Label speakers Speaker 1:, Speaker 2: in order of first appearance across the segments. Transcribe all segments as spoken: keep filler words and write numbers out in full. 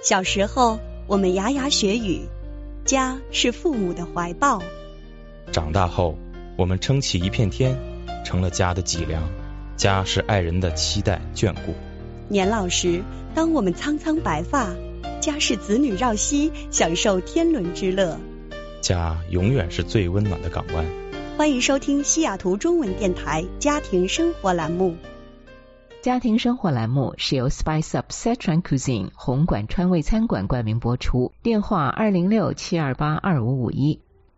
Speaker 1: 小时候，我们牙牙学语，家是父母的怀抱；
Speaker 2: 长大后，我们撑起一片天，成了家的脊梁。家是爱人的期待眷顾。
Speaker 1: 年老时，当我们苍苍白发，家是子女绕膝，享受天伦之乐。
Speaker 2: 家永远是最温暖的港湾。
Speaker 1: 欢迎收听西雅图中文电台家庭生活栏目。
Speaker 3: 家庭生活栏目是由 Spice Up Sichuan Cuisine 红馆川味餐馆冠名播出，电话二零六七二八二五五一。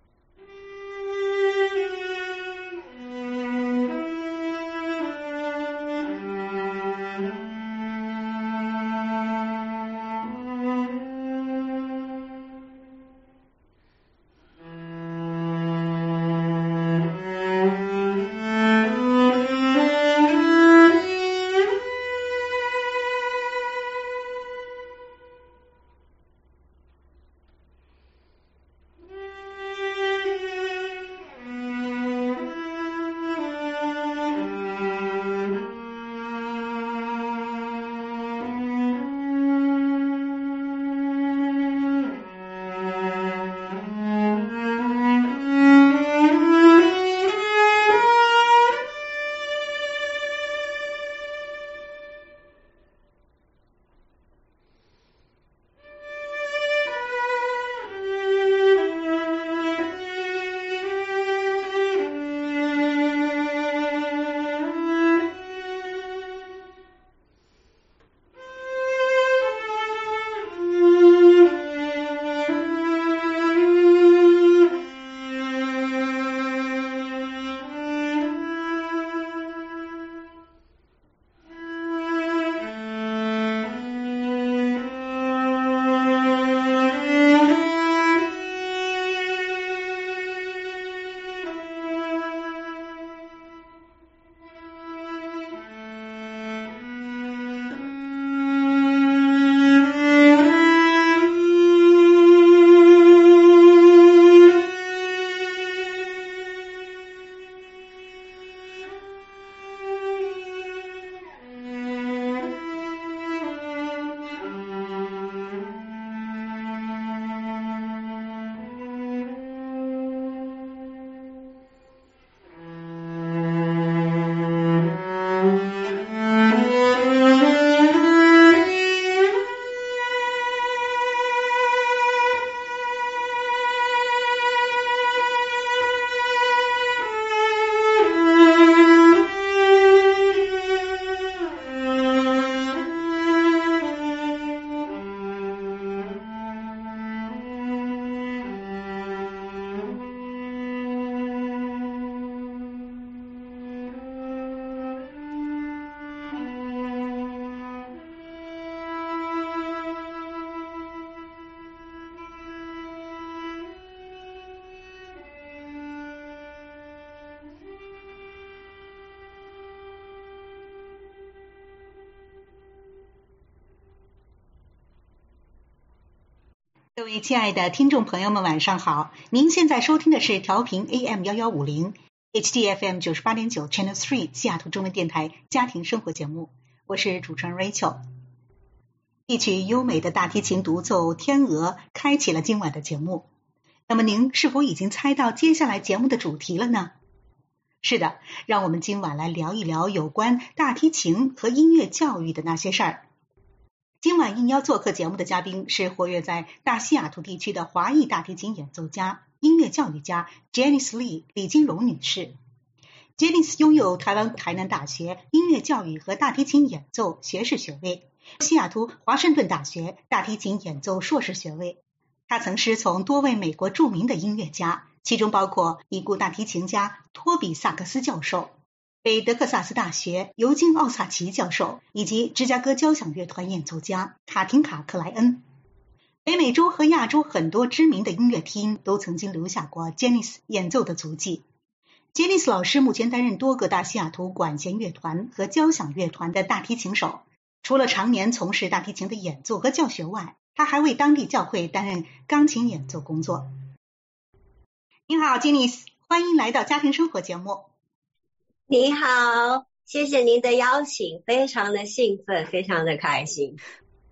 Speaker 4: 各位亲爱的听众朋友们，晚上好！您现在收听的是调频 A M 一一五零 H D F M 九十八点九 Channel 三西雅图中文电台家庭生活节目，我是主持人 Rachel。一曲优美的大提琴独奏《天鹅》开启了今晚的节目。那么您是否已经猜到接下来节目的主题了呢？是的，让我们今晚来聊一聊有关大提琴和音乐教育的那些事儿。今晚应邀做客节目的嘉宾是活跃在大西雅图地区的华裔大提琴演奏家、音乐教育家 Janice Lee 李金荣女士。Janice 拥有台湾台南大学音乐教育和大提琴演奏学士学位，西雅图华盛顿大学大提琴演奏硕士学位。她曾师从多位美国著名的音乐家，其中包括已故大提琴家托比萨克斯教授、北德克萨斯大学尤金奥萨奇教授以及芝加哥交响乐团演奏家卡廷卡克莱恩。北美洲和亚洲很多知名的音乐厅都曾经留下过 Janice 演奏的足迹。Janice 老师目前担任多个大西雅图管弦乐团和交响乐团的大提琴手，除了常年从事大提琴的演奏和教学外，他还为当地教会担任钢琴演奏工作。你好 Janice， 欢迎来到家庭生活节目。
Speaker 5: 你好，谢谢您的邀请，非常的兴奋，非常的开心。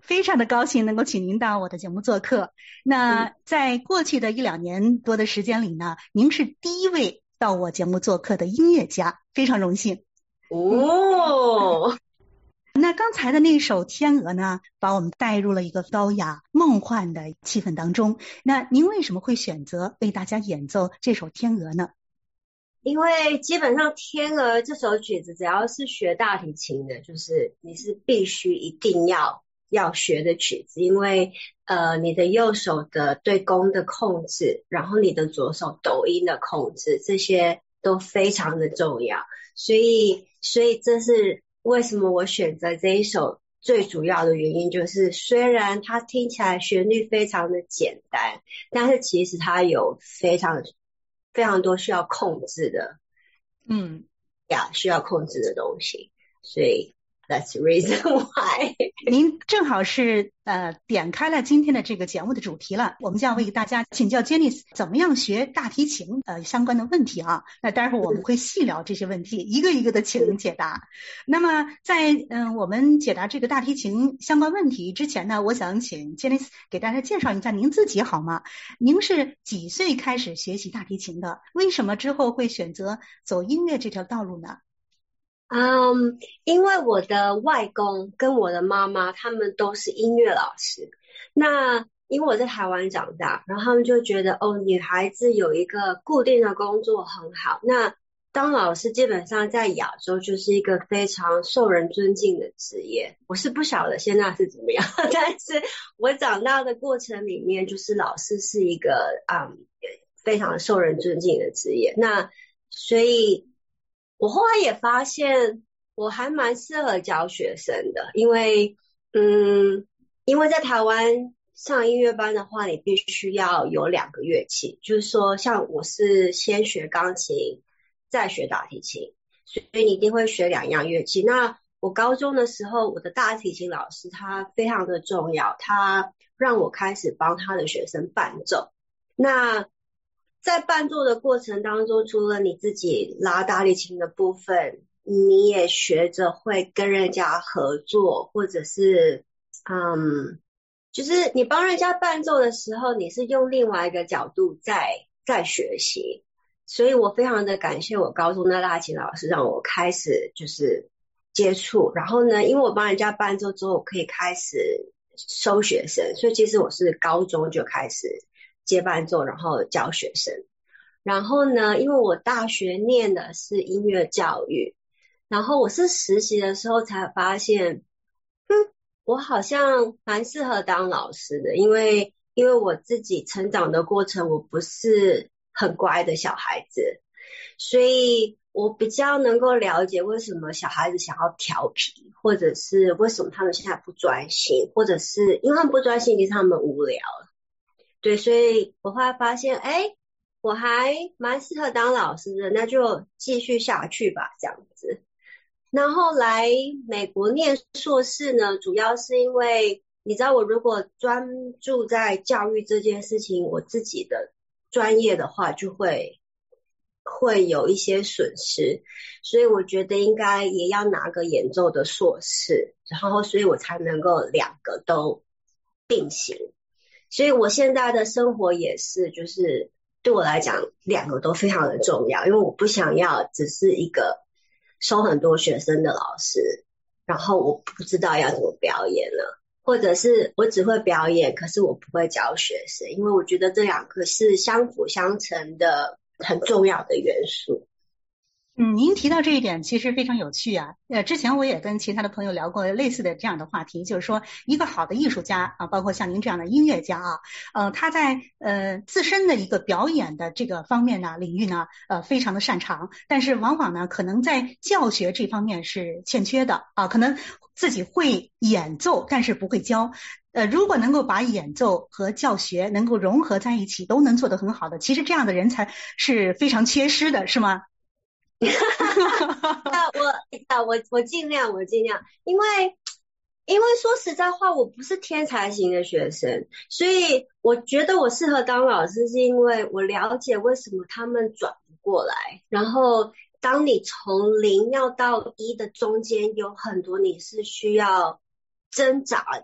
Speaker 4: 非常的高兴能够请您到我的节目做客。那在过去的一两年多的时间里呢，您是第一位到我节目做客的音乐家，非常荣幸。
Speaker 5: 哦，
Speaker 4: 那刚才的那首《天鹅》呢，把我们带入了一个高雅梦幻的气氛当中。那您为什么会选择为大家演奏这首《天鹅》呢？
Speaker 5: 因为基本上《天鹅》这首曲子，只要是学大提琴的，就是你是必须一定要要学的曲子，因为呃你的右手的对弓的控制，然后你的左手抖音的控制，这些都非常的重要。所以所以这是为什么我选择这一首最主要的原因，就是虽然它听起来旋律非常的简单，但是其实它有非常非常多需要控制的，
Speaker 4: 嗯，
Speaker 5: 呀，需要控制的东西，所以 that's the reason why
Speaker 4: 您正好是呃点开了今天的这个节目的主题了，我们将为大家请教 Janice 怎么样学大提琴呃相关的问题啊。那待会儿我们会细聊这些问题，一个一个的请您解答。那么在嗯、呃、我们解答这个大提琴相关问题之前呢，我想请 Janice 给大家介绍一下您自己好吗？您是几岁开始学习大提琴的？为什么之后会选择走音乐这条道路呢？
Speaker 5: 嗯、um, 因为我的外公跟我的妈妈他们都是音乐老师，那因为我在台湾长大，然后他们就觉得哦，女孩子有一个固定的工作很好，那当老师基本上在亚洲就是一个非常受人尊敬的职业。我是不晓得现在是怎么样，但是我长大的过程里面，就是老师是一个嗯非常受人尊敬的职业。那所以我后来也发现我还蛮适合教学生的，因为嗯，因为在台湾上音乐班的话，你必须要有两个乐器，就是说像我是先学钢琴再学大提琴，所以你一定会学两样乐器。那我高中的时候，我的大提琴老师他非常的重要，他让我开始帮他的学生伴奏。那在伴奏的过程当中，除了你自己拉大提琴的部分，你也学着会跟人家合作，或者是嗯，就是你帮人家伴奏的时候，你是用另外一个角度在在学习。所以我非常的感谢我高中的大提琴老师，让我开始就是接触，然后呢，因为我帮人家伴奏之后，我可以开始收学生，所以其实我是高中就开始接伴奏，然后教学生。然后呢，因为我大学念的是音乐教育，然后我是实习的时候才发现，嗯，我好像蛮适合当老师的，因为因为我自己成长的过程，我不是很乖的小孩子，所以我比较能够了解为什么小孩子想要调皮，或者是为什么他们现在不专心，或者是因为他们不专心，其实他们无聊了。对，所以我后来发现，哎，我还蛮适合当老师的，那就继续下去吧，这样子。然后来美国念硕士呢，主要是因为你知道，我如果专注在教育这件事情，我自己的专业的话，就会会有一些损失，所以我觉得应该也要拿个演奏的硕士，然后所以我才能够两个都并行。所以我现在的生活也是，就是对我来讲两个都非常的重要，因为我不想要只是一个收很多学生的老师，然后我不知道要怎么表演了，或者是我只会表演，可是我不会教学生，因为我觉得这两个是相辅相成的很重要的元素。
Speaker 4: 嗯，您提到这一点其实非常有趣啊。呃，之前我也跟其他的朋友聊过类似的这样的话题，就是说一个好的艺术家啊，包括像您这样的音乐家啊，呃，他在呃自身的一个表演的这个方面呢，领域呢，呃，非常的擅长，但是往往呢，可能在教学这方面是欠缺的啊，可能自己会演奏，但是不会教。呃，如果能够把演奏和教学能够融合在一起，都能做得很好的，其实这样的人才是非常缺失的，是吗？
Speaker 5: 那我啊，我我尽量，我尽量，因为因为说实在话，我不是天才型的学生，所以我觉得我适合当老师，是因为我了解为什么他们转不过来。然后，当你从零要到一的中间，有很多你是需要挣扎的，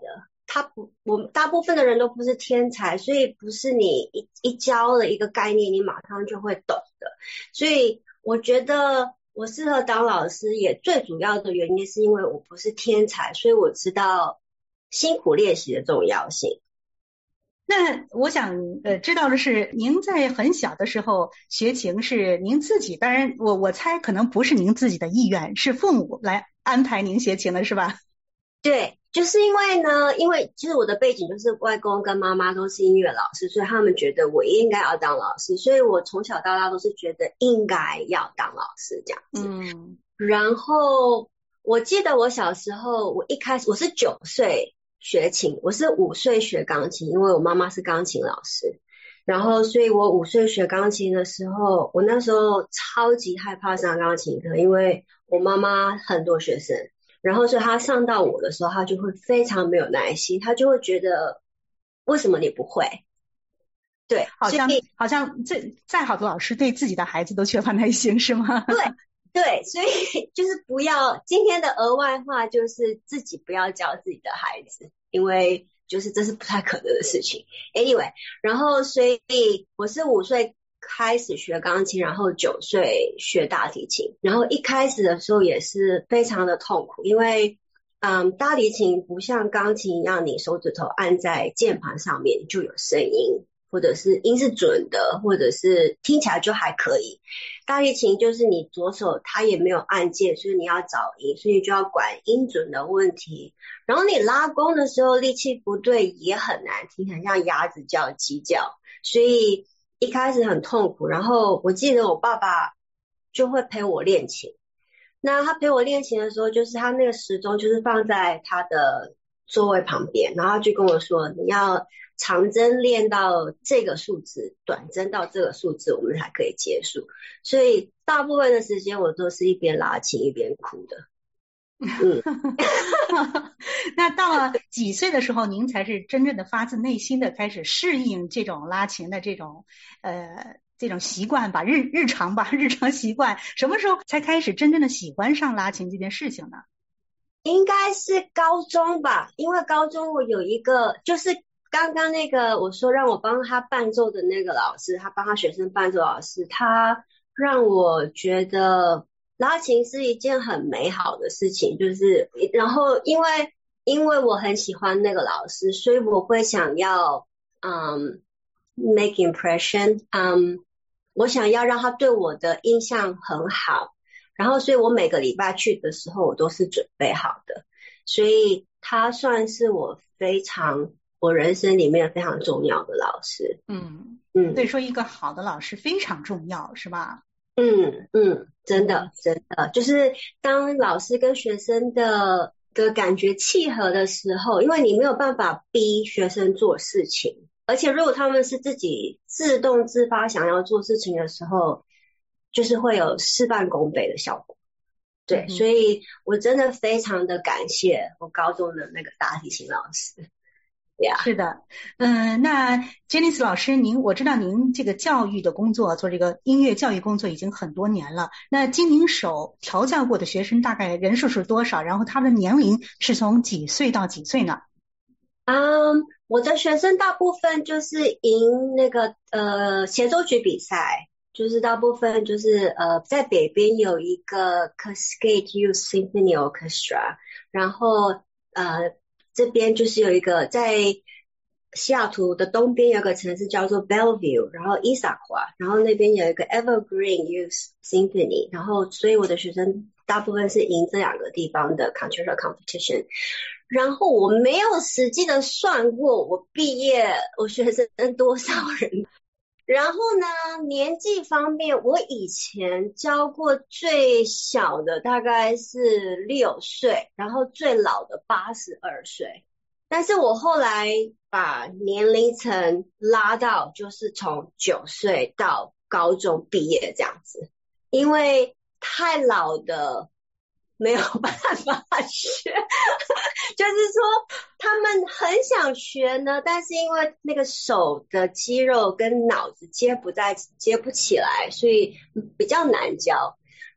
Speaker 5: 他不，我们大部分的人都不是天才，所以不是你一一教了一个概念，你马上就会懂的。所以我觉得我适合当老师，也最主要的原因是因为我不是天才，所以我知道辛苦练习的重要性。
Speaker 4: 那我想呃知道的是，您在很小的时候学琴是您自己，当然我我猜可能不是您自己的意愿，是父母来安排您学琴的是吧？
Speaker 5: 对，就是因为呢，因为其实我的背景就是外公跟妈妈都是音乐老师，所以他们觉得我应该要当老师，所以我从小到大都是觉得应该要当老师这样子。嗯，然后我记得我小时候，我一开始我是九岁学琴，我是五岁学钢琴，因为我妈妈是钢琴老师，然后所以我五岁学钢琴的时候，我那时候超级害怕上钢琴课，因为我妈妈很多学生。然后所以他上到我的时候，他就会非常没有耐心，他就会觉得为什么你不会？对，
Speaker 4: 好像好像这再好的老师对自己的孩子都缺乏耐心是吗？
Speaker 5: 对对，所以就是不要今天的额外话就是自己不要教自己的孩子，因为就是这是不太可能的事情。Anyway， 然后所以我是五岁开始学钢琴，然后九岁学大提琴，然后一开始的时候也是非常的痛苦，因为嗯，大提琴不像钢琴一样，你手指头按在键盘上面就有声音，或者是音是准的，或者是听起来就还可以。大提琴就是你左手它也没有按键，所以你要找音，所以就要管音准的问题。然后你拉弓的时候力气不对也很难听，很像鸭子叫鸡叫，所以一开始很痛苦。然后我记得我爸爸就会陪我练琴，那他陪我练琴的时候，就是他那个时钟就是放在他的座位旁边，然后就跟我说你要长针练到这个数字，短针到这个数字，我们才可以结束。所以大部分的时间我都是一边拉琴一边哭的。嗯，
Speaker 4: 那到了几岁的时候，您才是真正的发自内心的开始适应这种拉琴的这种呃这种习惯吧，日日常吧，日常习惯？什么时候才开始真正的喜欢上拉琴这件事情呢？
Speaker 5: 应该是高中吧，因为高中我有一个就是刚刚那个我说让我帮他伴奏的那个老师，他帮他学生伴奏老师，他让我觉得拉琴是一件很美好的事情，就是然后因为因为我很喜欢那个老师，所以我会想要嗯 make impression， 嗯，我想要让他对我的印象很好，然后所以我每个礼拜去的时候我都是准备好的，所以他算是我非常我人生里面非常重要的老师。嗯
Speaker 4: 嗯，所以说一个好的老师非常重要是吧？
Speaker 5: 嗯嗯，真的真的，就是当老师跟学生的的感觉契合的时候，因为你没有办法逼学生做事情，而且如果他们是自己自动自发想要做事情的时候，就是会有事半功倍的效果。对，嗯，所以我真的非常的感谢我高中的那个大提琴老师。Yeah.
Speaker 4: 是的，嗯，那 Janice 老师，您我知道您这个教育的工作，做这个音乐教育工作已经很多年了。那经您手调教过的学生大概人数是多少？然后他们的年龄是从几岁到几岁呢？
Speaker 5: 嗯、um, 我的学生大部分就是赢那个呃协奏曲比赛，就是大部分就是呃在北边有一个 Cascade Youth Symphony Orchestra， 然后呃。这边就是有一个在西雅图的东边有个城市叫做 Bellevue， 然后 Issaquah， 然后那边有一个 Evergreen Youth Symphony， 然后所以我的学生大部分是赢这两个地方的 concerto competition。 然后我没有实际的算过我毕业我学生多少人，然后呢年纪方面我以前教过最小的大概是六岁，然后最老的八十二岁，但是我后来把年龄层拉到就是从九岁到高中毕业这样子，因为太老的没有办法学就是说他们很想学呢，但是因为那个手的肌肉跟脑子接不在接不起来，所以比较难教。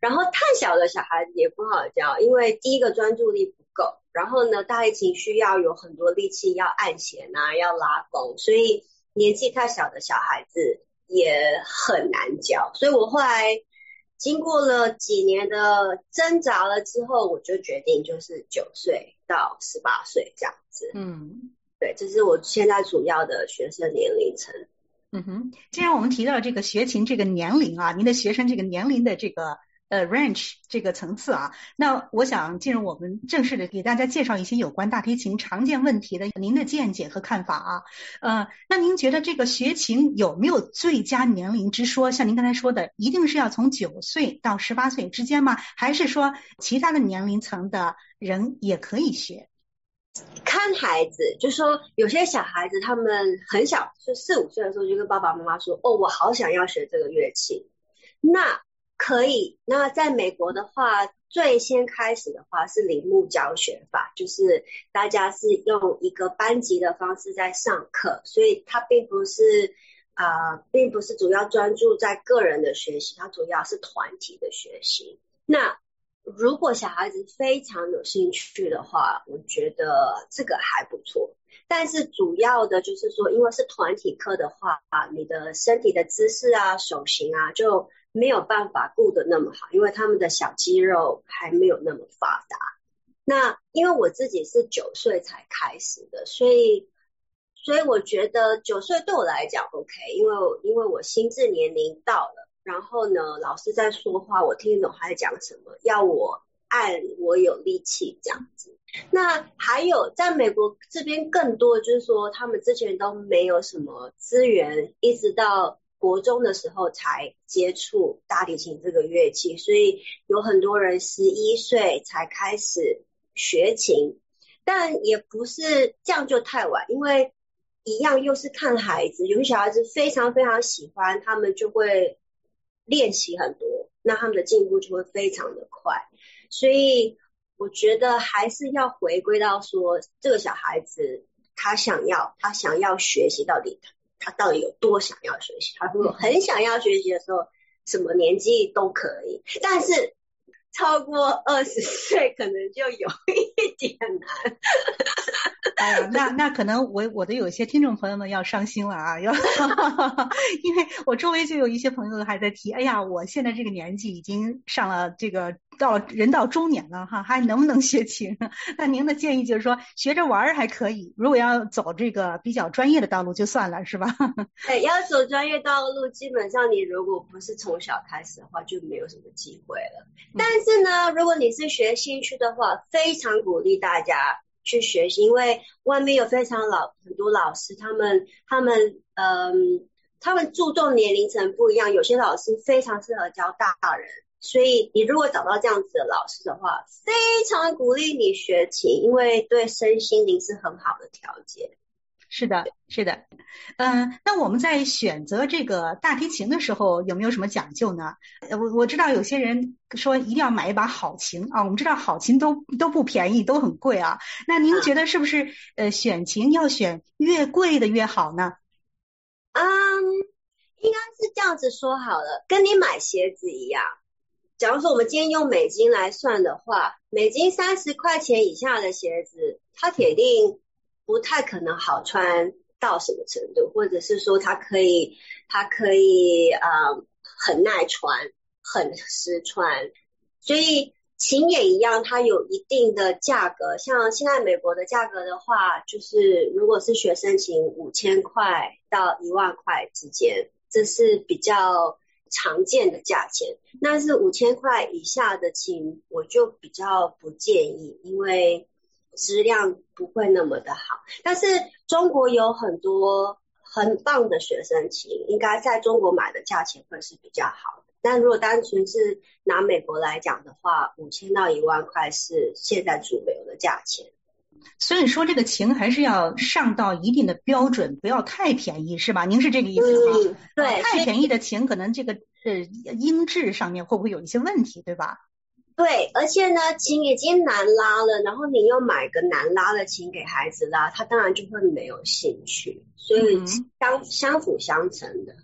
Speaker 5: 然后太小的小孩子也不好教，因为第一个专注力不够，然后呢大提琴需要有很多力气，要按弦啊，要拉弓，所以年纪太小的小孩子也很难教。所以我后来经过了几年的挣扎了之后，我就决定就是九岁到十八岁这样子。嗯，对，这是我现在主要的学生年龄层。
Speaker 4: 嗯哼，既然我们提到这个学琴这个年龄啊，您的学生这个年龄的这个呃 range 这个层次啊，那我想进入我们正式的给大家介绍一些有关大提琴常见问题的您的见解和看法啊。呃，那您觉得这个学琴有没有最佳年龄之说？像您刚才说的，一定是要从九岁到十八岁之间吗？还是说其他的年龄层的人也可以学？
Speaker 5: 看孩子，就说有些小孩子他们很小，就四五岁的时候就跟爸爸妈妈说，哦，我好想要学这个乐器，那可以。那在美国的话，最先开始的话是铃木教学法，就是大家是用一个班级的方式在上课，所以它并不是啊、呃，并不是主要专注在个人的学习，它主要是团体的学习。那如果小孩子非常有兴趣的话，我觉得这个还不错。但是主要的就是说，因为是团体课的话，你的身体的姿势啊、手型啊就没有办法顾得那么好，因为他们的小肌肉还没有那么发达。那因为我自己是九岁才开始的，所以所以我觉得九岁对我来讲 OK， 因为因为我心智年龄到了。然后呢，老师在说话，我听得懂他在讲什么，要我按我有力气这样子。那还有在美国这边更多就是说，他们之前都没有什么资源，一直到国中的时候才接触大提琴这个乐器，所以有很多人十一岁才开始学琴，但也不是这样就太晚，因为一样又是看孩子，有些小孩子非常非常喜欢，他们就会练习很多，那他们的进步就会非常的快。所以我觉得还是要回归到说，这个小孩子他想要他想要学习，到底他到底有多想要学习。他如果很想要学习的时候，什么年纪都可以，但是超过二十岁可能就有一点难。
Speaker 4: 哎呀，那那可能我我的有些听众朋友们要伤心了啊，要因为我周围就有一些朋友还在提，哎呀，我现在这个年纪已经上了这个到了人到中年了哈，还能不能学琴？那您的建议就是说，学着玩还可以，如果要走这个比较专业的道路就算了，是吧？
Speaker 5: 对，要走专业道路，基本上你如果不是从小开始的话，就没有什么机会了。嗯、但是呢，如果你是学兴趣的话，非常鼓励大家去学习，因为外面有非常老很多老师，他们他们嗯，他们注重年龄层不一样，有些老师非常适合教大人，所以你如果找到这样子的老师的话，非常鼓励你学琴，因为对身心灵是很好的调节。
Speaker 4: 是的，是的，嗯、呃，那我们在选择这个大提琴的时候有没有什么讲究呢？我我知道有些人说一定要买一把好琴啊，我们知道好琴都都不便宜，都很贵啊。那您觉得是不是呃选琴要选越贵的越好呢？
Speaker 5: 嗯，应该是这样子说好了，跟你买鞋子一样。假如说我们今天用美金来算的话，美金三十块钱以下的鞋子，它铁定不太可能好穿到什么程度，或者是说它可以它可以呃很耐穿很实穿，所以琴也一样，它有一定的价格。像现在美国的价格的话，就是如果是学生琴五千块到一万块之间，这是比较常见的价钱。那是五千块以下的琴我就比较不建议，因为质量不会那么的好。但是中国有很多很棒的学生琴，应该在中国买的价钱会是比较好的。但如果单纯是拿美国来讲的话，五千到一万块是现在主流的价钱。
Speaker 4: 所以说这个琴还是要上到一定的标准，不要太便宜，是吧？您是这个意思吗？
Speaker 5: 嗯，对，
Speaker 4: 太便宜的琴可能这个呃音质上面会不会有一些问题，对吧？
Speaker 5: 对，而且呢，琴已经难拉了，然后你又买个难拉的琴给孩子拉，他当然就会没有兴趣，所以相、嗯、相辅相成的。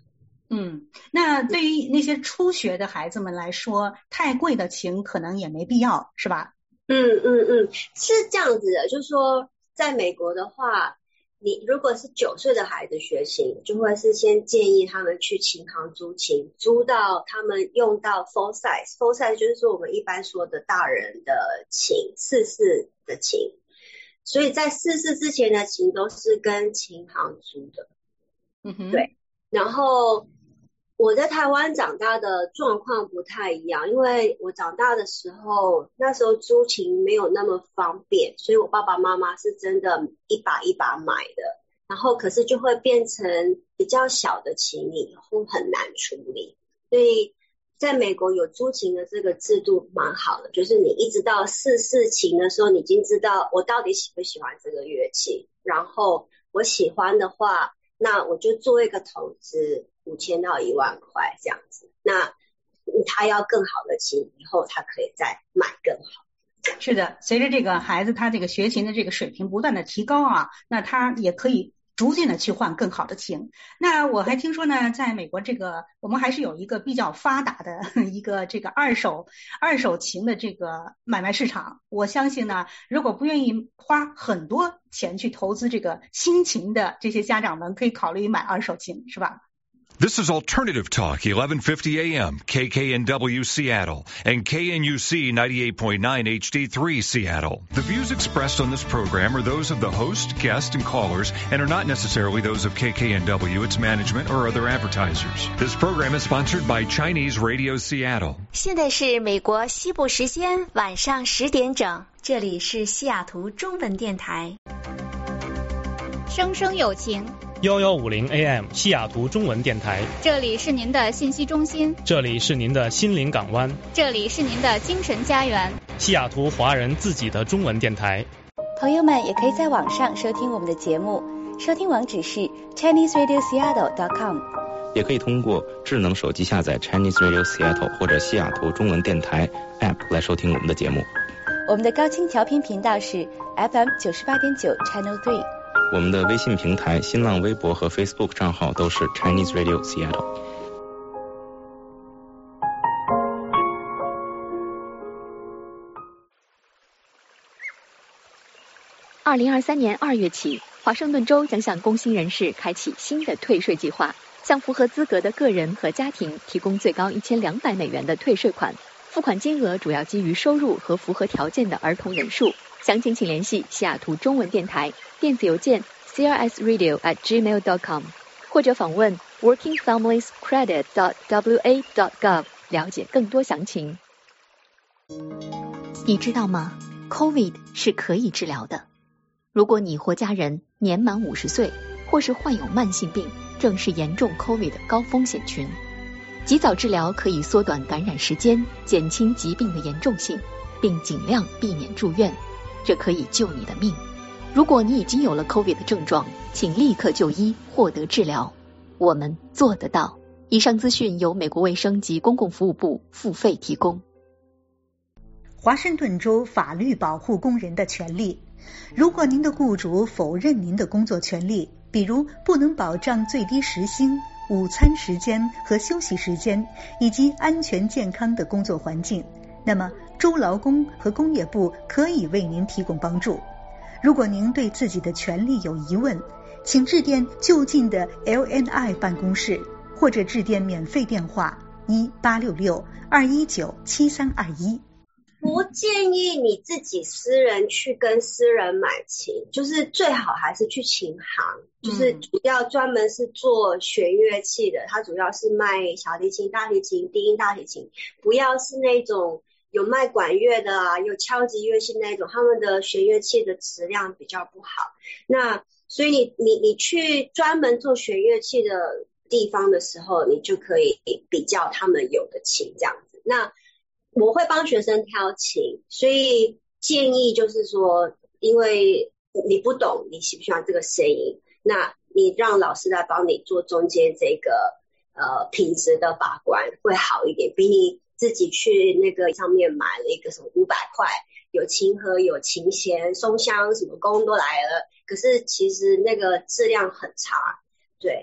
Speaker 4: 嗯，那对于那些初学的孩子们来说，太贵的琴可能也没必要，是吧？
Speaker 5: 嗯嗯嗯，是这样子的，就是说在美国的话，你如果是九岁的孩子学琴，就会是先建议他们去琴行租琴，租到他们用到 full size，full size 就是说我们一般说的大人的琴，四四的琴，所以在四四之前的琴都是跟琴行租的。
Speaker 4: 嗯哼，
Speaker 5: 对，然后我在台湾长大的状况不太一样，因为我长大的时候，那时候租琴没有那么方便，所以我爸爸妈妈是真的一把一把买的，然后可是就会变成比较小的琴以后很难处理，所以在美国有租琴的这个制度蛮好的，就是你一直到四四琴的时候，你已经知道我到底喜不喜欢这个乐器，然后我喜欢的话，那我就做一个投资五千到一万块这样子，那他要更好的琴以后他可以再买更好。
Speaker 4: 是的，随着这个孩子他这个学琴的这个水平不断的提高啊，那他也可以逐渐的去换更好的琴。那我还听说呢，在美国这个我们还是有一个比较发达的一个这个二手二手琴的这个买卖市场。我相信呢，如果不愿意花很多钱去投资这个新琴的这些家长们，可以考虑买二手琴，是吧
Speaker 6: ？This is Alternative Talk, eleven fifty A M, K K N W Seattle, and K N U C ninety-eight point nine H D three Seattle. The views expressed on this program are those of the host, guests, and callers, and are not necessarily those of K K N W, its management, or other advertisers. This program is sponsored by Chinese Radio Seattle.
Speaker 7: 现在是美国西部时间晚上十点整，这里是西雅图中文电台。
Speaker 8: 声声有情。
Speaker 9: 一一五零 A M 西雅图中文电台，
Speaker 8: 这里是您的信息中心，
Speaker 9: 这里是您的心灵港湾，
Speaker 8: 这里是您的精神家园，
Speaker 9: 西雅图华人自己的中文电台。
Speaker 1: 朋友们也可以在网上收听我们的节目，收听网址是 Chinese Radio Seattle dot com，
Speaker 2: 也可以通过智能手机下载 Chinese Radio Seattle 或者西雅图中文电台 App 来收听我们的节目。
Speaker 1: 我们的高清调频频道是 F M 九十八点九 Channel three。
Speaker 2: 我们的微信平台、新浪微博和 Facebook 账号都是 Chinese Radio Seattle。
Speaker 10: 二零二三年二月起，华盛顿州将向工薪人士开启新的退税计划，向符合资格的个人和家庭提供最高一千两百美元的退税款，付款金额主要基于收入和符合条件的儿童人数。详情请联系西雅图中文电台，电子邮件 c r s radio at gmail dot com， 或者访问 working families credit dot w a dot gov 了解更多详情。你知道吗？ COVID 是可以治疗的。如果你或家人年满五十岁，或是患有慢性病，正是严重 COVID 的高风险群。及早治疗可以缩短感染时间，减轻疾病的严重性，并尽量避免住院。这可以救你的命。如果你已经有了 COVID 的症状，请立刻就医，获得治疗。我们做得到。以上资讯由美国卫生及公共服务部付费提供。
Speaker 4: 华盛顿州法律保护工人的权利。如果您的雇主否认您的工作权利，比如不能保障最低时薪、午餐时间和休息时间，以及安全健康的工作环境，那么州劳工和工业部可以为您提供帮助。如果您对自己的权利有疑问，请致电就近的 L N I 办公室，或者致电免费电话一八六六二一九七三二一。
Speaker 5: 不建议你自己私人去跟私人买琴，就是最好还是去琴行，就是主要专门是做弦乐器的，它主要是卖小提琴、大提琴、低音大提琴，不要是那种有卖管乐的啊，有敲击乐器那种，他们的弦乐器的质量比较不好。那所以你你你去专门做弦乐器的地方的时候，你就可以比较他们有的琴这样子。那我会帮学生挑琴，所以建议就是说，因为你不懂你喜不喜欢这个声音，那你让老师来帮你做中间这个呃品质的把关会好一点，比你自己去那个上面买了一个什么五百块，有琴盒、有琴弦、松香，什么工都来了，可是其实那个质量很差。对，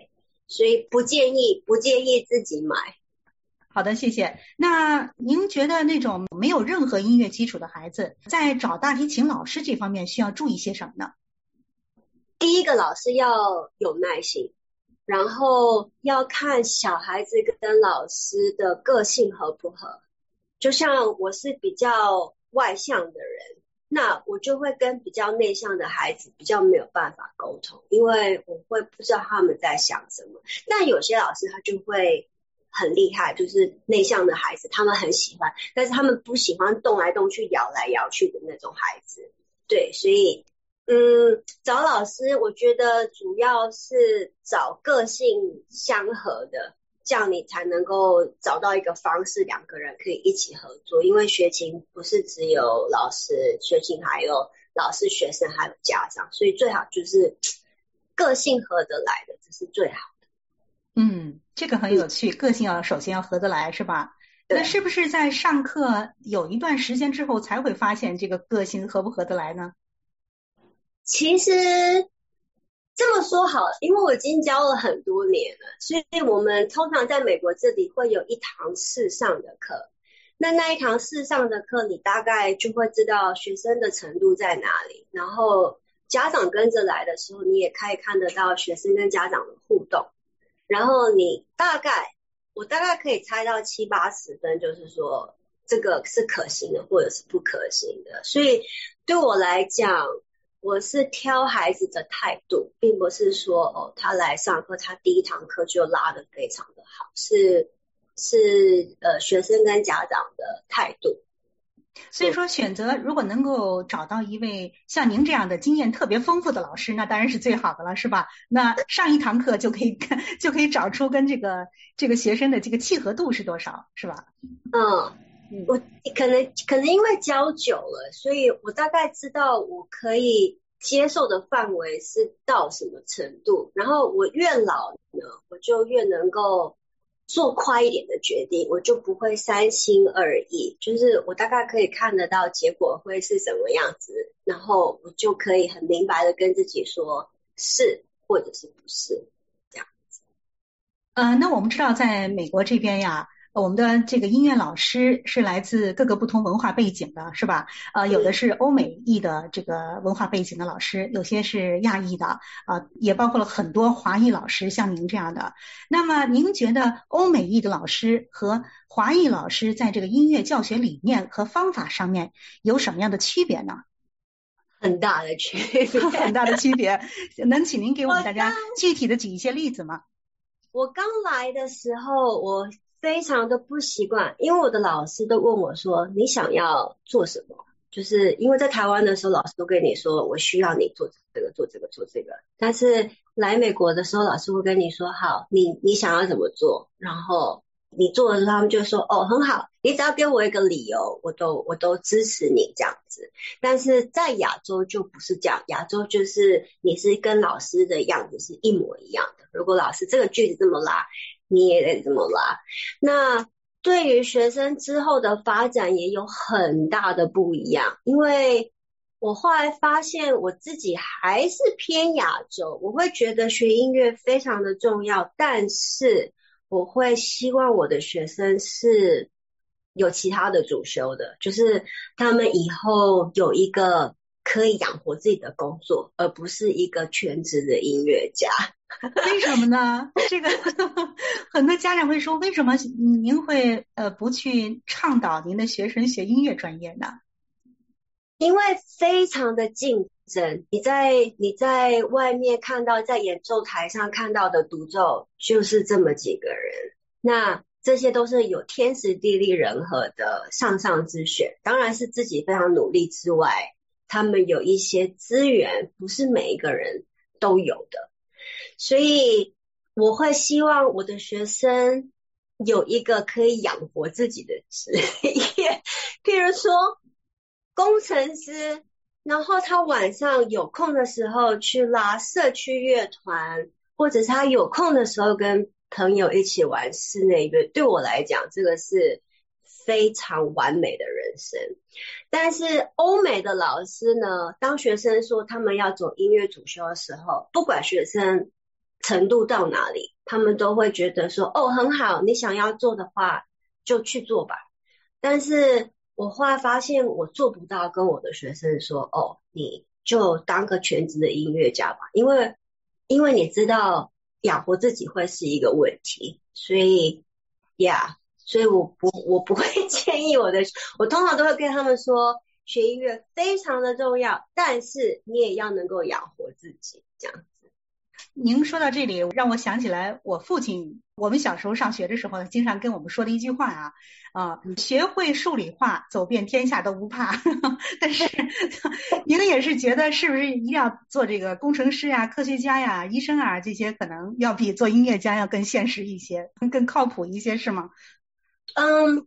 Speaker 5: 所以不建议不建议自己买。
Speaker 4: 好的，谢谢。那您觉得那种没有任何音乐基础的孩子，在找大提琴老师这方面需要注意些什么呢？
Speaker 5: 第一个，老师要有耐心，然后要看小孩子跟老师的个性合不合。就像我是比较外向的人，那我就会跟比较内向的孩子比较没有办法沟通，因为我会不知道他们在想什么。但有些老师他就会很厉害，就是内向的孩子他们很喜欢，但是他们不喜欢动来动去摇来摇去的那种孩子。对，所以嗯，找老师我觉得主要是找个性相合的，这样你才能够找到一个方式，两个人可以一起合作。因为学琴不是只有老师，学琴还有老师、学生还有家长，所以最好就是个性合得来的，这是最好的。
Speaker 4: 嗯，这个很有趣，个性要首先要合得来，是吧？那是不是在上课有一段时间之后才会发现这个个性合不合得来呢？
Speaker 5: 其实这么说好了，因为我已经教了很多年了，所以我们通常在美国这里会有一堂试上的课。那那一堂试上的课，你大概就会知道学生的程度在哪里，然后家长跟着来的时候，你也可以看得到学生跟家长的互动。然后你大概，我大概可以猜到七八十分，就是说这个是可行的或者是不可行的。所以对我来讲，我是挑孩子的态度，并不是说哦，他来上课，他第一堂课就拉得非常的好，是是呃学生跟家长的态度。
Speaker 4: 所以说选择如果能够找到一位像您这样的经验特别丰富的老师，那当然是最好的了，是吧？那上一堂课就可以就可以找出跟这个这个学生的这个契合度是多少，是吧？
Speaker 5: 嗯，我可能可能因为教久了，所以我大概知道我可以接受的范围是到什么程度，然后我越老呢，我就越能够做快一点的决定，我就不会三心二意，就是我大概可以看得到结果会是什么样子，然后我就可以很明白的跟自己说是或者是不是这样子。
Speaker 4: 呃，那我们知道在美国这边呀，我们的这个音乐老师是来自各个不同文化背景的，是吧？呃，有的是欧美裔的这个文化背景的老师，有些是亚裔的，啊、呃，也包括了很多华裔老师，像您这样的。那么您觉得欧美裔的老师和华裔老师在这个音乐教学理念和方法上面有什么样的区别呢？
Speaker 5: 很大的区别，
Speaker 4: 很大的区别。能请您给我们大家具体的举一些例子吗？
Speaker 5: 我刚来的时候，我非常的不习惯，因为我的老师都问我说你想要做什么，就是因为在台湾的时候老师都跟你说我需要你做这个做这个做这个，但是来美国的时候老师会跟你说好，你你想要怎么做，然后你做的时候他们就说哦很好，你只要给我一个理由我都我都支持你这样子。但是在亚洲就不是这样，亚洲就是你是跟老师的样子是一模一样的，如果老师这个句子这么拉你也得这么拉。那对于学生之后的发展也有很大的不一样，因为我后来发现我自己还是偏亚洲，我会觉得学音乐非常的重要，但是我会希望我的学生是有其他的主修的，就是他们以后有一个可以养活自己的工作，而不是一个全职的音乐家。
Speaker 4: 为什么呢？这个很多家长会说，为什么您会呃不去倡导您的学生学音乐专业呢？
Speaker 5: 因为非常的竞争，你在你在外面看到，在演奏台上看到的独奏就是这么几个人，那这些都是有天时地利人和的上上之选，当然是自己非常努力之外，他们有一些资源不是每一个人都有的，所以我会希望我的学生有一个可以养活自己的职业，譬如说工程师，然后他晚上有空的时候去拉社区乐团，或者是他有空的时候跟朋友一起玩室内乐，对我来讲这个是非常完美的人生。但是欧美的老师呢，当学生说他们要走音乐主修的时候，不管学生程度到哪里，他们都会觉得说哦很好，你想要做的话就去做吧。但是我后来发现我做不到跟我的学生说哦你就当个全职的音乐家吧，因为因为你知道养活自己会是一个问题，所以呀、yeah, 所以我不我不会建议我的，我通常都会跟他们说学音乐非常的重要，但是你也要能够养活自己这样子。
Speaker 4: 您说到这里让我想起来我父亲，我们小时候上学的时候经常跟我们说的一句话啊啊，学会数理化走遍天下都不怕但是您也是觉得是不是一定要做这个工程师啊科学家呀医生啊，这些可能要比做音乐家要更现实一些更靠谱一些是吗？
Speaker 5: 嗯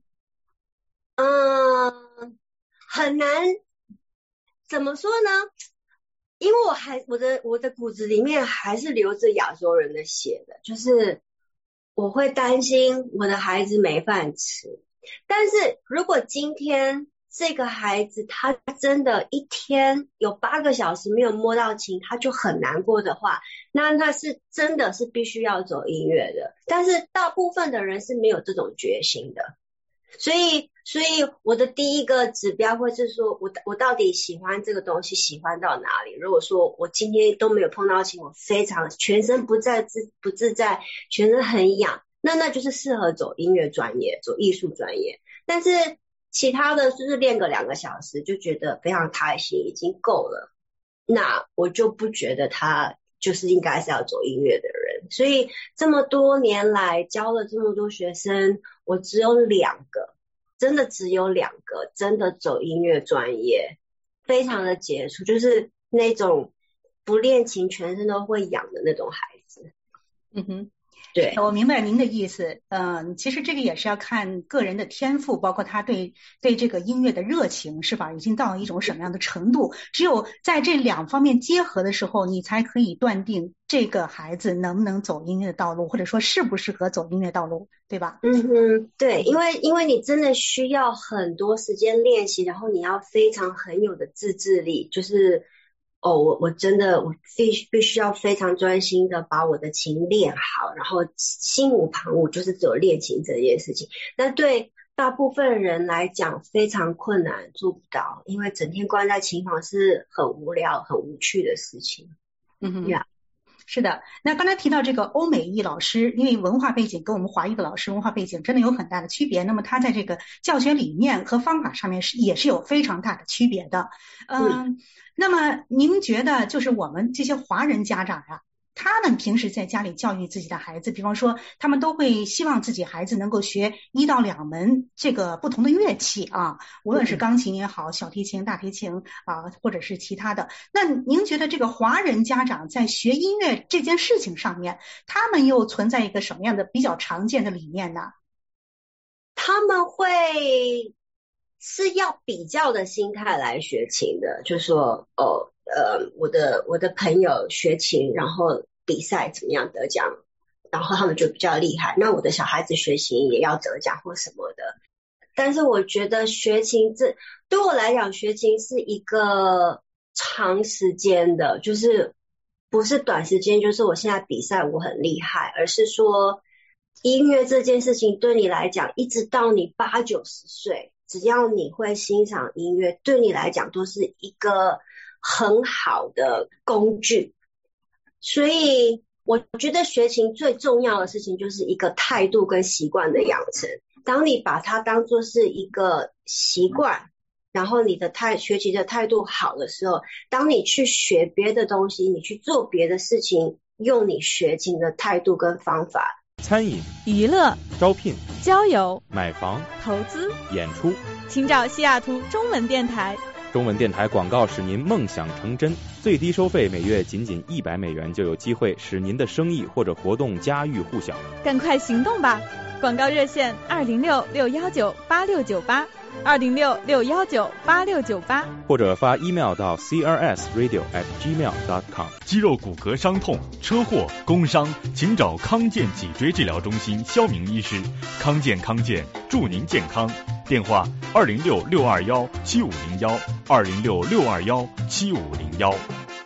Speaker 5: 嗯，很难怎么说呢，因为我还我的我的骨子里面还是流着亚洲人的血的，就是我会担心我的孩子没饭吃。但是如果今天这个孩子他真的一天有八个小时没有摸到琴他就很难过的话，那那是真的是必须要走音乐的。但是大部分的人是没有这种决心的，所以所以我的第一个指标会是说我我到底喜欢这个东西喜欢到哪里。如果说我今天都没有碰到琴，我非常全身不在自不自在，全身很痒，那那就是适合走音乐专业走艺术专业。但是其他的就是练个两个小时就觉得非常开心已经够了，那我就不觉得他就是应该是要走音乐的人。所以这么多年来教了这么多学生，我只有两个真的只有两个真的走音乐专业，非常的杰出，就是那种不练琴全身都会痒的那种孩子。
Speaker 4: 嗯哼，
Speaker 5: 对，
Speaker 4: 我明白您的意思。嗯，其实这个也是要看个人的天赋，包括他对对这个音乐的热情是吧，已经到一种什么样的程度。只有在这两方面结合的时候，你才可以断定这个孩子能不能走音乐的道路，或者说适不适合走音乐道路，对吧？
Speaker 5: 嗯哼，对，因为因为你真的需要很多时间练习，然后你要非常很有的自制力，就是哦，我我真的我必须必须要非常专心的把我的琴练好，然后心无旁骛，就是只有练琴这件事情。那对大部分人来讲非常困难，做不到，因为整天关在琴房是很无聊很无趣的事情。
Speaker 4: 嗯哼，
Speaker 5: yeah.
Speaker 4: 是的。那刚才提到这个欧美裔老师，因为文化背景跟我们华裔的老师文化背景真的有很大的区别，那么他在这个教学理念和方法上面是也是有非常大的区别的。嗯、呃，那么您觉得就是我们这些华人家长啊，他们平时在家里教育自己的孩子，比方说他们都会希望自己孩子能够学一到两门这个不同的乐器啊，无论是钢琴也好小提琴大提琴啊，或者是其他的。那您觉得这个华人家长在学音乐这件事情上面，他们又存在一个什么样的比较常见的理念呢？
Speaker 5: 他们会是要比较的心态来学琴的，就说哦呃我的我的朋友学琴然后比赛怎么样得奖，然后他们就比较厉害，那我的小孩子学琴也要得奖或什么的。但是我觉得学琴这对我来讲学琴是一个长时间的，就是不是短时间就是我现在比赛我很厉害，而是说音乐这件事情对你来讲一直到你八九十岁，只要你会欣赏音乐，对你来讲都是一个很好的工具。所以我觉得学琴最重要的事情就是一个态度跟习惯的养成。当你把它当作是一个习惯，然后你的态学习的态度好的时候，当你去学别的东西，你去做别的事情，用你学琴的态度跟方法，
Speaker 2: 餐饮、
Speaker 11: 娱乐、
Speaker 2: 招聘、
Speaker 11: 交友、
Speaker 2: 买房、
Speaker 11: 投资、
Speaker 2: 演出，
Speaker 11: 请找西雅图中文电台。
Speaker 2: 中文电台广告使您梦想成真，最低收费每月仅仅一百美元，就有机会使您的生意或者活动家喻户晓。
Speaker 11: 赶快行动吧！广告热线二零六六幺九八六九八，二零六六幺九八六九八，
Speaker 2: 或者发 email 到 c r s radio at gmail dot com。
Speaker 12: 肌肉骨骼伤痛、车祸、工伤，请找康健脊椎治疗中心肖明医师。康健康健，祝您健康。电话二零六六二幺七五零幺，二零六六二幺七五零幺。
Speaker 13: 热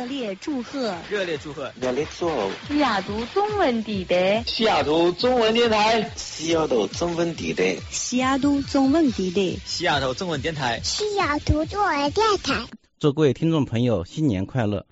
Speaker 1: 热烈祝贺！
Speaker 13: 热烈祝贺！
Speaker 14: 热烈祝贺！
Speaker 15: 西雅图中文电台，
Speaker 14: 西雅图中文电台，西雅图中文电台，
Speaker 1: 西雅图中文电台，
Speaker 13: 西雅图中文电台，
Speaker 16: 西雅图中文电台。
Speaker 17: 祝各位听众朋友新年快乐！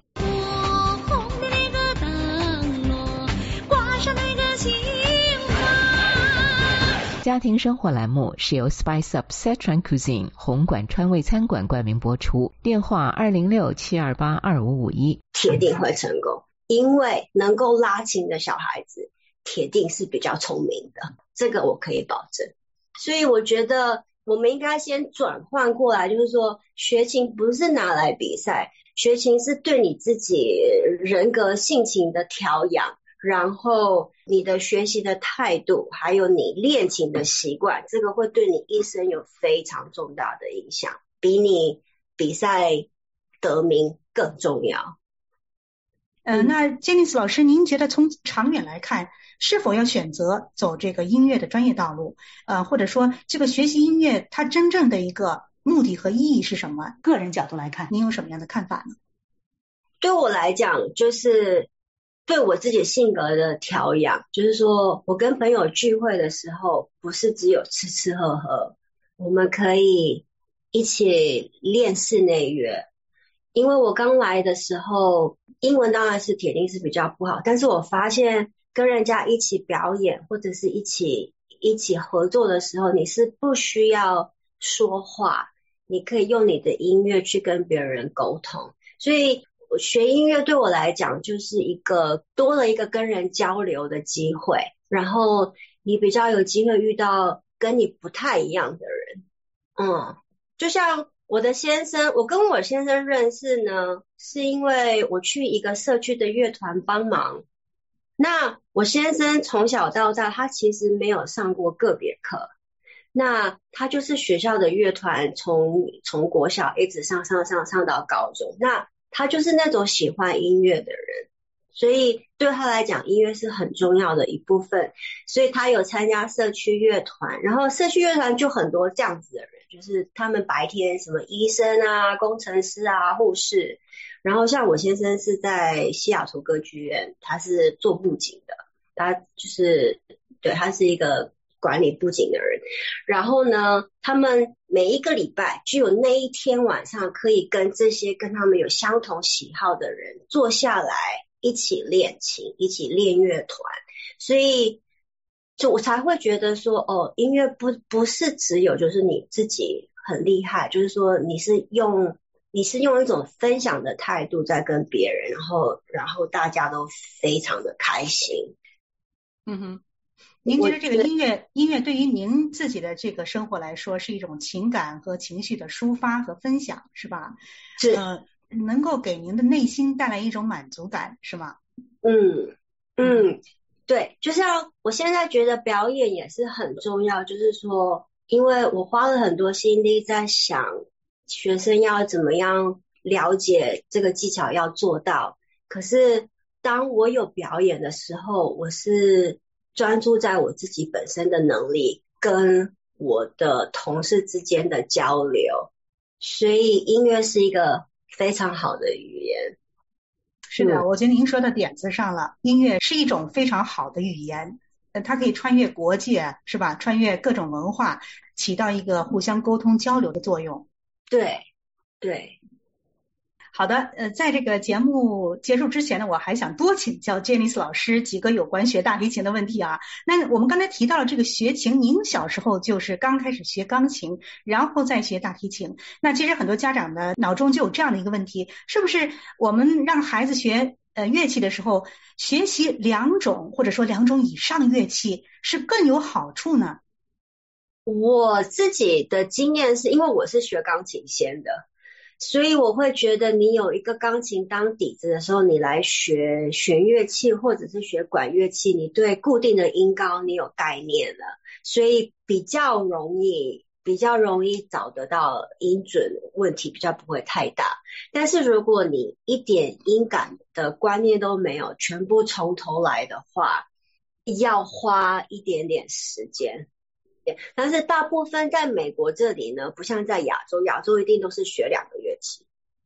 Speaker 3: 家庭生活栏目是由 Spice Up Sichuan Cuisine 红馆川味餐馆冠名播出，电话二零六七二八二五五一。
Speaker 5: 铁定会成功，因为能够拉琴的小孩子铁定是比较聪明的，这个我可以保证。所以我觉得我们应该先转换过来，就是说学琴不是拿来比赛，学琴是对你自己人格性情的调养，然后你的学习的态度，还有你练琴的习惯，这个会对你一生有非常重大的影响，比你比赛得名更重要。
Speaker 4: 呃，那杰尼斯老师，您觉得从长远来看，是否要选择走这个音乐的专业道路？呃，或者说这个学习音乐它真正的一个目的和意义是什么？个人角度来看，您有什么样的看法呢？
Speaker 5: 对我来讲，就是对我自己性格的调养，就是说我跟朋友聚会的时候，不是只有吃吃喝喝，我们可以一起练室内乐。因为我刚来的时候，英文当然是铁定是比较不好，但是我发现跟人家一起表演或者是一起一起合作的时候，你是不需要说话，你可以用你的音乐去跟别人沟通。所以学音乐对我来讲就是一个多了一个跟人交流的机会，然后你比较有机会遇到跟你不太一样的人。嗯，就像我的先生，我跟我先生认识呢，是因为我去一个社区的乐团帮忙。那我先生从小到大，他其实没有上过个别课，那他就是学校的乐团，从从国小一直上上上上到高中。那他就是那种喜欢音乐的人，所以对他来讲，音乐是很重要的一部分。所以他有参加社区乐团，然后社区乐团就很多这样子的人，就是他们白天什么医生啊、工程师啊、护士，然后像我先生是在西雅图歌剧院，他是做布景的，他就是对他是一个管理布景的人。然后呢，他们每一个礼拜只有那一天晚上可以跟这些跟他们有相同喜好的人坐下来一起练琴，一起练乐团。所以就我才会觉得说，哦，音乐不不是只有就是你自己很厉害，就是说你是用你是用一种分享的态度在跟别人，然后然后大家都非常的开心。
Speaker 4: 嗯哼，您觉得这个音乐音乐对于您自己的这个生活来说是一种情感和情绪的抒发和分享，是吧？
Speaker 5: 是，
Speaker 4: 呃，能够给您的内心带来一种满足感，是吗？
Speaker 5: 嗯嗯，对，就像我现在觉得表演也是很重要，就是说，因为我花了很多心力在想学生要怎么样了解这个技巧要做到，可是当我有表演的时候，我是专注在我自己本身的能力跟我的同事之间的交流，所以音乐是一个非常好的语言。
Speaker 4: 是的，我觉得您说的点子上了，音乐是一种非常好的语言，它可以穿越国界，是吧？穿越各种文化，起到一个互相沟通交流的作用。
Speaker 5: 对对。
Speaker 4: 好的，呃，在这个节目结束之前呢，我还想多请教杰尼斯老师几个有关学大提琴的问题啊。那我们刚才提到了这个学琴，您小时候就是刚开始学钢琴，然后再学大提琴。那其实很多家长的脑中就有这样的一个问题，是不是我们让孩子学呃乐器的时候，学习两种或者说两种以上乐器是更有好处呢？
Speaker 5: 我自己的经验是因为我是学钢琴先的。所以我会觉得你有一个钢琴当底子的时候，你来学弦乐器或者是学管乐器，你对固定的音高你有概念了，所以比较容易比较容易找得到音准问题，比较不会太大。但是如果你一点音感的观念都没有，全部从头来的话，要花一点点时间。但是大部分在美国这里呢，不像在亚洲，亚洲一定都是学两个乐器，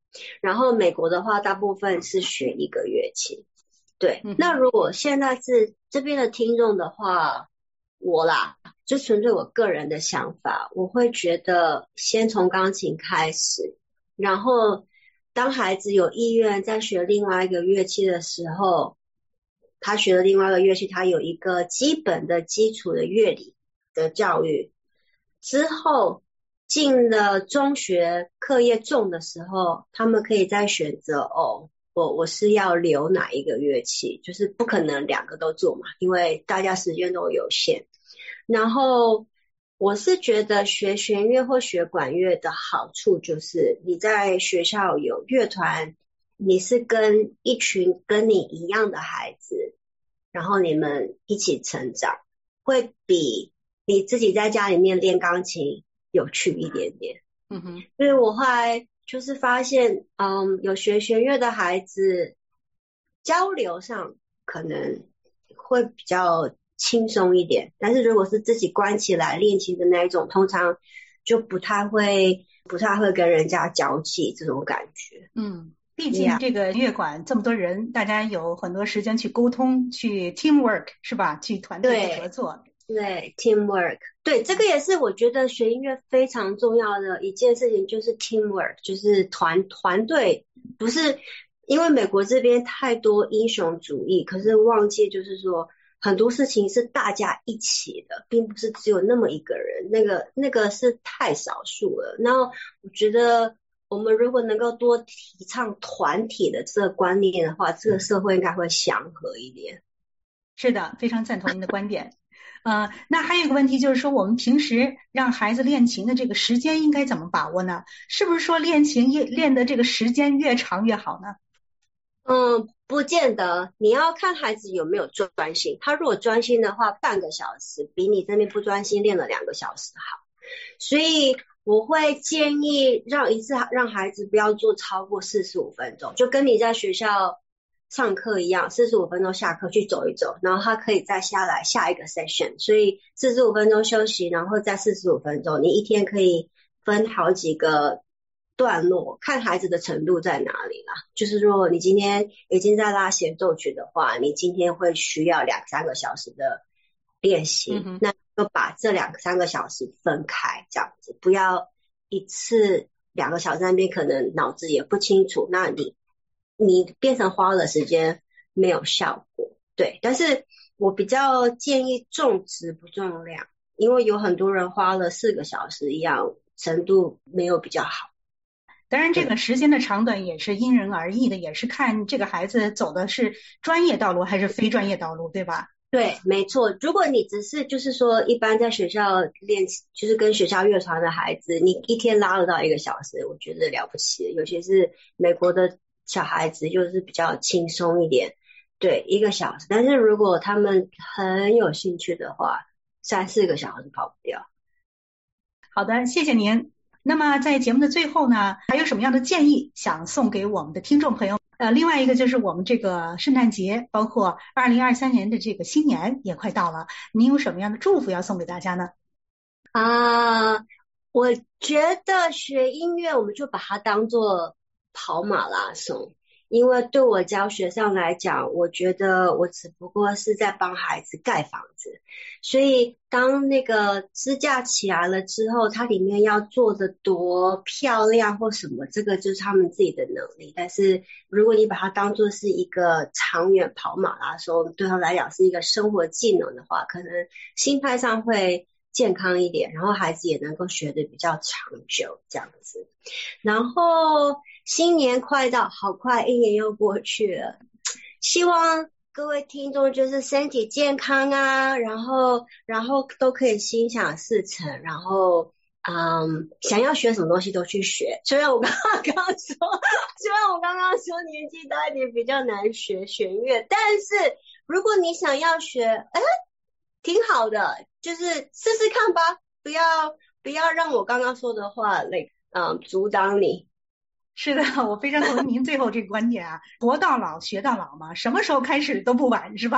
Speaker 5: 然后美国的话大部分是学一个乐器。对，
Speaker 4: 嗯、
Speaker 5: 那如果现在是这边的听众的话，我啦就纯粹我个人的想法，我会觉得先从钢琴开始，然后当孩子有意愿在学另外一个乐器的时候，他学了另外一个乐器，他有一个基本的基础的乐理的教育之后，进了中学课业重的时候，他们可以再选择哦，我我是要留哪一个乐器，就是不可能两个都做嘛，因为大家时间都有限。然后我是觉得学弦乐或学管乐的好处就是你在学校有乐团，你是跟一群跟你一样的孩子，然后你们一起成长，会比你自己在家里面练钢琴有趣一点点。
Speaker 4: 嗯哼，
Speaker 5: 所以我后来就是发现，嗯，有学弦乐的孩子交流上可能会比较轻松一点，但是如果是自己关起来练琴的那一种，通常就不太会不太会跟人家交际这种感觉。
Speaker 4: 嗯，毕竟这个乐馆这么多人，大家有很多时间去沟通，去 teamwork 是吧？去团队合作。
Speaker 5: 对 teamwork， 对，这个也是我觉得学音乐非常重要的一件事情，就是 teamwork， 就是团团队，不是因为美国这边太多英雄主义，可是忘记就是说很多事情是大家一起的，并不是只有那么一个人，那个那个是太少数了。然后我觉得我们如果能够多提倡团体的这个观念的话，这个社会应该会祥和一点。
Speaker 4: 是的，非常赞同您的观点。呃，那还有一个问题就是说，我们平时让孩子练琴的这个时间应该怎么把握呢？是不是说练琴越练的这个时间越长越好呢？
Speaker 5: 嗯，不见得，你要看孩子有没有专心。他如果专心的话，半个小时比你这边不专心练了两个小时好。所以我会建议让一次让孩子不要做超过四十五分钟，就跟你在学校上课一样，四十五分钟下课去走一走，然后他可以再下来下一个 session， 所以四十五分钟休息，然后再四十五分钟，你一天可以分好几个段落，看孩子的程度在哪里啦。就是如果你今天已经在拉协奏曲的话，你今天会需要两三个小时的练习，嗯、那就把这两三个小时分开，这样子不要一次两个小时那边可能脑子也不清楚，那你你变成花了时间没有效果。对，但是我比较建议重质不重量，因为有很多人花了四个小时一样程度没有比较好。
Speaker 4: 当然这个时间的长短也是因人而异的，也是看这个孩子走的是专业道路还是非专业道路，对吧？
Speaker 5: 对，没错。如果你只是就是说一般在学校练，就是跟学校乐团的孩子，你一天拉得到一个小时，我觉得了不起。尤其是美国的小孩子就是比较轻松一点，对，一个小时。但是如果他们很有兴趣的话，三四个小时跑不掉。
Speaker 4: 好的，谢谢您。那么在节目的最后呢，还有什么样的建议想送给我们的听众朋友？呃，另外一个就是我们这个圣诞节，包括二零二三年的这个新年也快到了，您有什么样的祝福要送给大家呢？
Speaker 5: 啊，我觉得学音乐我们就把它当作跑马拉松，因为对我教学上来讲，我觉得我只不过是在帮孩子盖房子，所以当那个支架起来了之后，它里面要做的多漂亮或什么，这个就是他们自己的能力。但是如果你把它当作是一个长远跑马拉松，对他来讲是一个生活技能的话，可能心态上会健康一点，然后孩子也能够学得比较长久这样子。然后新年快到，好快，一年又过去了。希望各位听众就是身体健康啊，然后然后都可以心想事成，然后嗯，想要学什么东西都去学。虽然我刚刚刚说，虽然我刚刚说年纪大一点比较难学弦乐，但是如果你想要学，哎，挺好的，就是试试看吧，不要不要让我刚刚说的话来嗯阻挡你。
Speaker 4: 是的，我非常同意您最后这个观点啊，活到老学到老嘛，什么时候开始都不晚，是吧？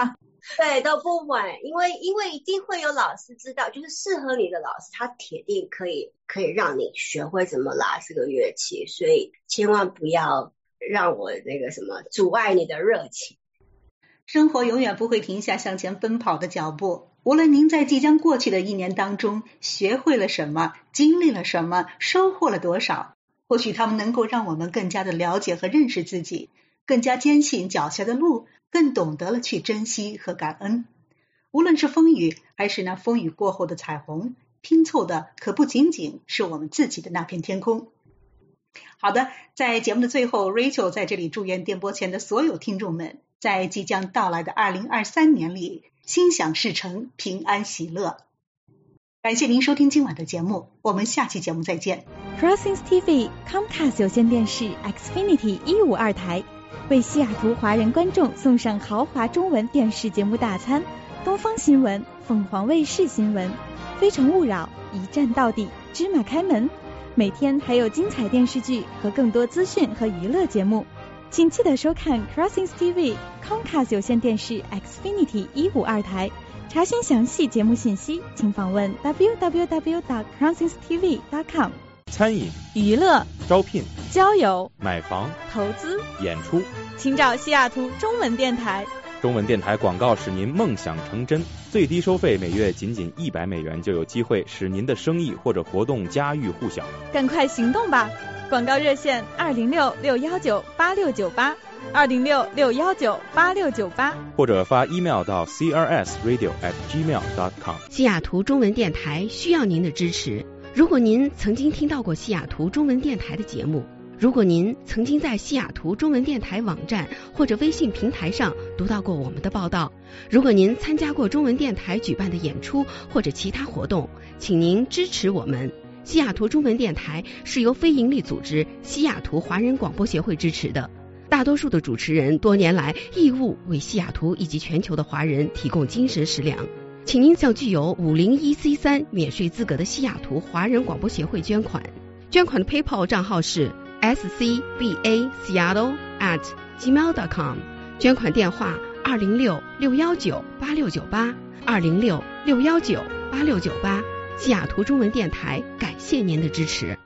Speaker 5: 对，都不晚，因为因为一定会有老师知道，就是适合你的老师，他铁定可以可以让你学会怎么拉这个乐器，所以千万不要让我那个什么阻碍你的热情。
Speaker 4: 生活永远不会停下向前奔跑的脚步，无论您在即将过去的一年当中学会了什么，经历了什么，收获了多少，或许他们能够让我们更加的了解和认识自己，更加坚信脚下的路，更懂得了去珍惜和感恩。无论是风雨还是那风雨过后的彩虹，拼凑的可不仅仅是我们自己的那片天空。好的，在节目的最后， Rachel 在这里祝愿电波前的所有听众们在即将到来的二零二三年里心想事成，平安喜乐。感谢您收听今晚的节目，我们下期节目再见。
Speaker 11: Crossings T V Comcast 有线电视 Xfinity 一五二台为西雅图华人观众送上豪华中文电视节目大餐，东方新闻、凤凰卫视新闻、非诚勿扰、一站到底、芝麻开门，每天还有精彩电视剧和更多资讯和娱乐节目，请记得收看 Crossings T V Comcast 有线电视 Xfinity 一五二台。查询详细节目信息，请访问 double-u double-u double-u dot crossings t v dot com。
Speaker 2: 餐饮、
Speaker 11: 娱乐、
Speaker 2: 招聘、
Speaker 11: 交友、
Speaker 2: 买房、
Speaker 11: 投资、
Speaker 2: 演出，
Speaker 11: 请找西雅图中文电台。
Speaker 2: 中文电台广告使您梦想成真，最低收费每月仅仅一百美元，就有机会使您的生意或者活动家喻户晓。
Speaker 11: 赶快行动吧！广告热线二零六六幺九八六九八。二零六六幺九八六九八，
Speaker 2: 或者发 email 到 c r s radio at gmail dot com。
Speaker 13: 西雅图中文电台需要您的支持。如果您曾经听到过西雅图中文电台的节目，如果您曾经在西雅图中文电台网站或者微信平台上读到过我们的报道，如果您参加过中文电台举办的演出或者其他活动，请您支持我们。西雅图中文电台是由非营利组织西雅图华人广播协会支持的，大多数的主持人多年来义务为西雅图以及全球的华人提供精神食粮，请您向具有五零一 C 三免税资格的西雅图华人广播协会捐款。捐款的 PayPal 账号是 s c b a seattle at gmail dot com， 捐款电话二零六六幺九八六九八，二零六六幺九八六九八。西雅图中文电台感谢您的支持。